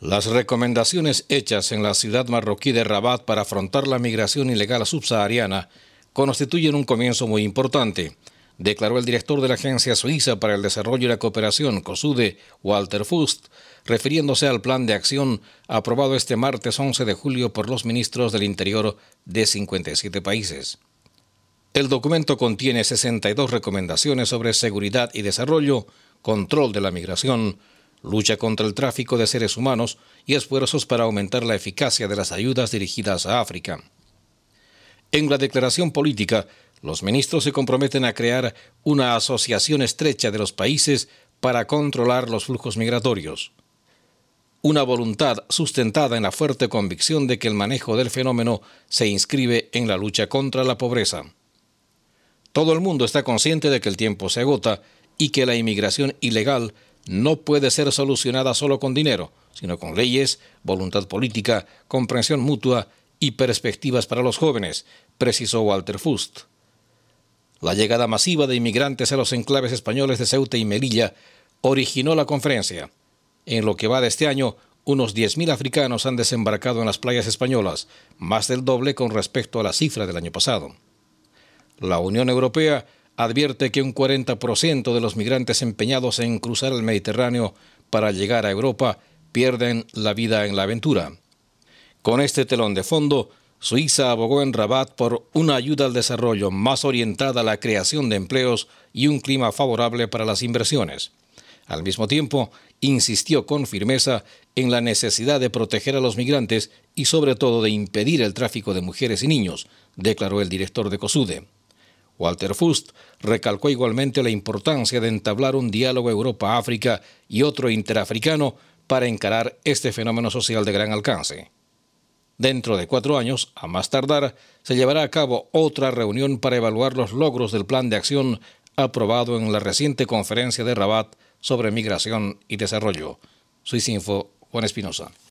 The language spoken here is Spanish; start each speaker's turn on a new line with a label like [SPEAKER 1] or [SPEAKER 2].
[SPEAKER 1] Las recomendaciones hechas en la ciudad marroquí de Rabat para afrontar la migración ilegal subsahariana constituyen un comienzo muy importante, declaró el director de la Agencia Suiza para el Desarrollo y la Cooperación, COSUDE, Walter Fust, refiriéndose al plan de acción aprobado este martes 11 de julio por los ministros del Interior de 57 países. El documento contiene 62 recomendaciones sobre seguridad y desarrollo, control de la migración, lucha contra el tráfico de seres humanos y esfuerzos para aumentar la eficacia de las ayudas dirigidas a África. En la declaración política, los ministros se comprometen a crear una asociación estrecha de los países para controlar los flujos migratorios. Una voluntad sustentada en la fuerte convicción de que el manejo del fenómeno se inscribe en la lucha contra la pobreza. Todo el mundo está consciente de que el tiempo se agota y que la inmigración ilegal no puede ser solucionada solo con dinero, sino con leyes, voluntad política, comprensión mutua y perspectivas para los jóvenes, precisó Walter Fust. La llegada masiva de inmigrantes a los enclaves españoles de Ceuta y Melilla originó la conferencia. En lo que va de este año, unos 10.000 africanos han desembarcado en las playas españolas, más del doble con respecto a la cifra del año pasado. La Unión Europea advierte que un 40% de los migrantes empeñados en cruzar el Mediterráneo para llegar a Europa pierden la vida en la aventura. Con este telón de fondo, Suiza abogó en Rabat por una ayuda al desarrollo más orientada a la creación de empleos y un clima favorable para las inversiones. Al mismo tiempo, insistió con firmeza en la necesidad de proteger a los migrantes y sobre todo de impedir el tráfico de mujeres y niños, declaró el director de COSUDE. Walter Fust recalcó igualmente la importancia de entablar un diálogo Europa-África y otro interafricano para encarar este fenómeno social de gran alcance. Dentro de 4 años, a más tardar, se llevará a cabo otra reunión para evaluar los logros del plan de acción aprobado en la reciente conferencia de Rabat sobre migración y desarrollo. Suizinfo, Juan Espinosa.